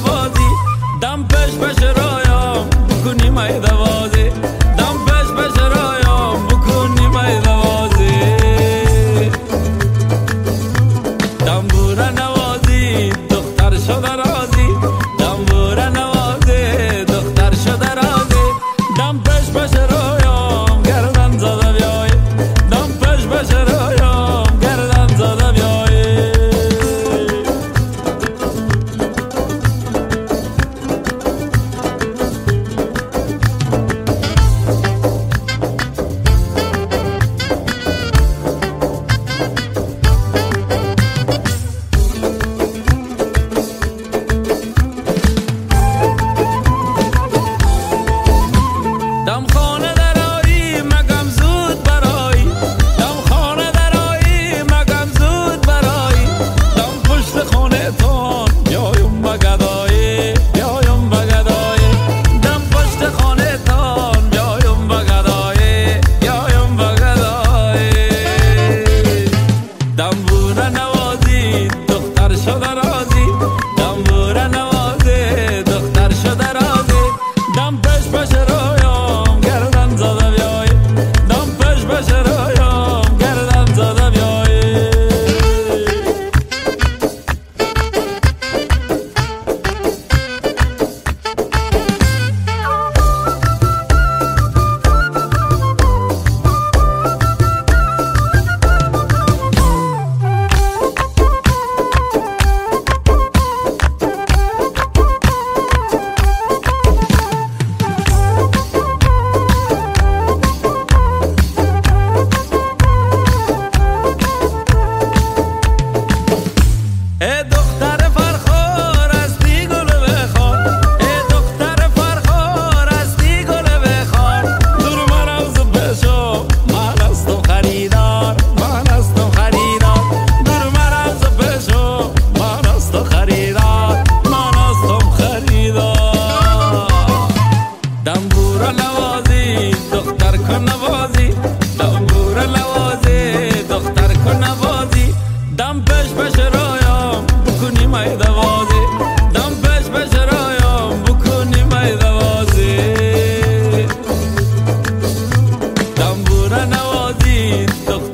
نوازی دم پش پش رایم بکنی مای دوازی دم پش پش رایم بکنی مای دوازی دنبوره نوازی دختر شده رازی دنبوره نوازی دختر شده رازی دم پش پش رایم گردن زده بیای دم پش پش رایم گردن زده بیای دم خانه درایی مگم زود برایی دم خانه درایی مگم زود برایی دم پشت خانه تان بیایم بگدایی بیایم بگدایی دم پشت خانه تان بیایم بگدایی بیایم بگدایی دنبوره نوازی دختر شده رازی دنبوره نوازی دختر شده رازی دم پش پش رایم گردن زده بیای دم پش پش رایم گردن زده بیای ای دختر فرخار استی گل بخوار ای دختر فرخار استی گل بخوار دور من از بشو من هستم خریدار من هستم خریدار دور من از بشو من هستم خریدار من هستم خریدار دنبوره نوازی دختر کن نوازی دنبوره نوازی دختر کن نوازی دم پش پش رایم بکنی مای دوازی دم پش پش رایم بکنی مای دوازی دنبوره نوازی دختر